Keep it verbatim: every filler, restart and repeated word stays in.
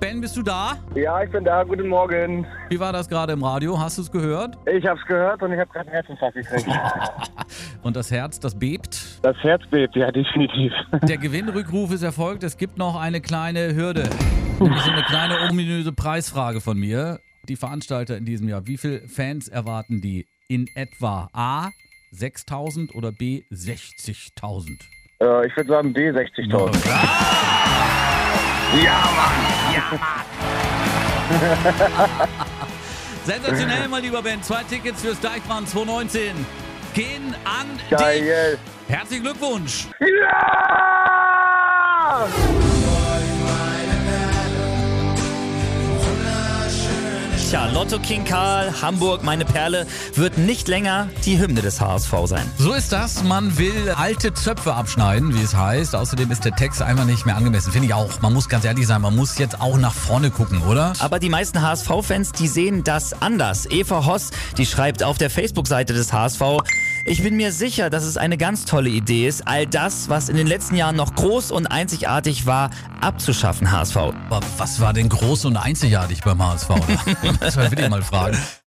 Ben, bist du da? Ja, ich bin da. Guten Morgen. Wie war das gerade im Radio? Hast du es gehört? Ich hab's gehört und ich habe gerade einen Herzinfarkt gekriegt. Und das Herz, das bebt? Das Herz bebt, ja, definitiv. Der Gewinnrückruf ist erfolgt. Es gibt noch eine kleine Hürde. Nämlich so eine kleine ominöse Preisfrage von mir. Die Veranstalter in diesem Jahr, wie viele Fans erwarten die in etwa? A, sechstausend oder B, sechzigtausend? Äh, ich würde sagen B, sechzigtausend. Ja, Ja, Mann! ja, Mann! Sensationell, mein lieber Ben. Zwei Tickets fürs Deichmann zwanzig neunzehn gehen an Geil! dich. Herzlichen Glückwunsch! Ja! Tja, Lotto King Karl, Hamburg, meine Perle, wird nicht länger die Hymne des H S V sein. So ist das. Man will alte Zöpfe abschneiden, wie es heißt. Außerdem ist der Text einfach nicht mehr angemessen. Finde ich auch. Man muss ganz ehrlich sein, man muss jetzt auch nach vorne gucken, oder? Aber die meisten H S V-Fans, die sehen das anders. Eva Hoss, die schreibt auf der Facebook-Seite des H S V: Ich bin mir sicher, dass es eine ganz tolle Idee ist, all das, was in den letzten Jahren noch groß und einzigartig war, abzuschaffen, H S V. Aber was war denn groß und einzigartig beim H S V? Das will ich mal fragen.